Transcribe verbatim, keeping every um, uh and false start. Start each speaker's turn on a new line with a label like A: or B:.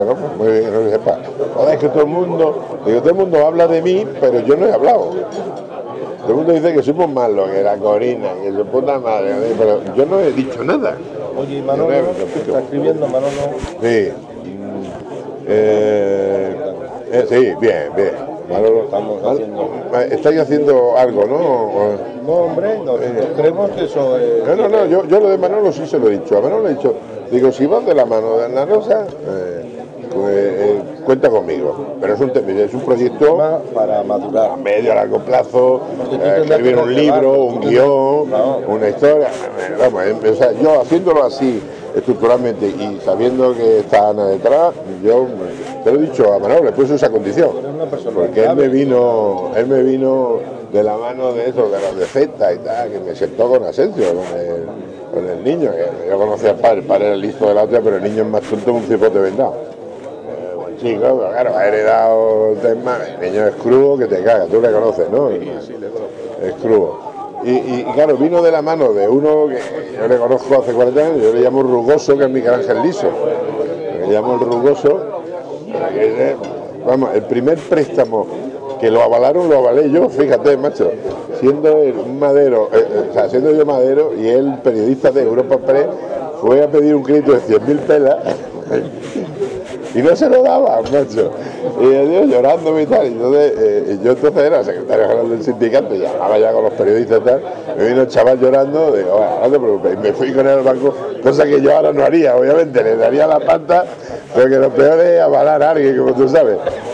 A: No, pues muy bien que no lo sepa. Joder, es que todo el mundo, digo, todo el mundo habla de mí, pero yo no he hablado. Todo el mundo dice que soy muy malo, que la Corina, que su puta madre, pero yo no he dicho nada.
B: Oye, Manolo, está escribiendo, Manolo.
A: Sí. Eh, eh, sí, bien, bien. Manolo,
B: Estamos haciendo.
A: Estáis haciendo algo, ¿no?
B: No, hombre, nosotros creemos que eso es.
A: No, no, no, yo, yo lo de Manolo sí se lo he dicho. A Manolo le he dicho, digo, si vas de la mano de Ana Rosa, eh, pues eh, cuenta conmigo. Pero es un, es un proyecto
B: para madurar
A: a medio a largo plazo, eh, escribir un libro, un guión, una historia. Vamos, eh, o sea, yo haciéndolo así estructuralmente y sabiendo que está Ana detrás, yo te lo he dicho a Manolo, le puse esa condición. Porque él me vino, él me vino de la mano de eso, de los de Z y tal, que me sentó con Asensio, con el, con el niño, que yo conocía al padre, el padre era el listo de la otra, pero el niño es más tonto que un cipote vendado. Eh, buen chico, pero claro, ha heredado temas, el niño es crudo que te caga, tú le conoces, ¿no? Y, sí, le conozco. Es crudo. Y, y, y claro, vino de la mano de uno que yo le conozco hace cuarenta años, yo le llamo Rugoso, que es Miguel Ángel Liso. Le llamo el Rugoso, que es, vamos, el primer préstamo que lo avalaron, lo avalé yo, fíjate, macho, siendo él un madero, eh, eh, o sea, siendo yo madero y él periodista de Europa Press, fue a pedir un crédito de cien mil pelas y no se lo daba, macho. Y yo llorando y tal, y entonces, eh, yo entonces era secretario general del sindicato, y llamaba ya con los periodistas y tal, me vino el chaval llorando, digo, bueno, no te preocupes, y me fui con él al banco, cosa que yo ahora no haría, obviamente, le daría la pata, porque lo peor es avalar a alguien, como tú sabes.